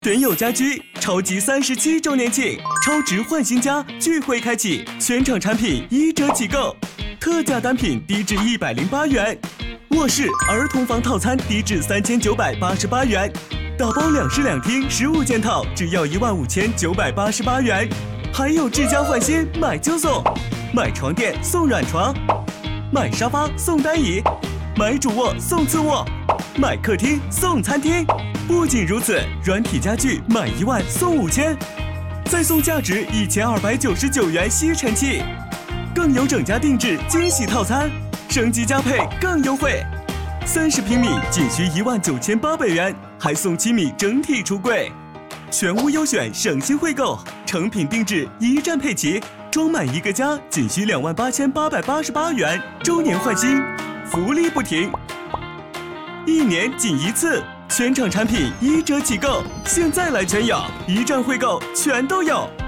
敦友家居超级37周年庆，超值换新家聚会开启，全场产品1折起购，特价单品低至108元，卧室儿童房套餐低至3988元，打包2室2厅15件套只要15988元，还有至家换新买就送，买床垫送软床，买沙发送单椅，买主卧送次卧，买客厅送餐厅。不仅如此，软体家具买1万送5000，再送价值1299元吸尘器，更有整家定制惊喜套餐，升级加配更优惠，30平米仅需19800元，还送7米整体橱柜，全屋优选省心惠购，成品定制一站配齐，装满一个家仅需28888元，周年换新，福利不停，1年仅1次，全场产品1折起购，现在来全友，一站惠购全都有。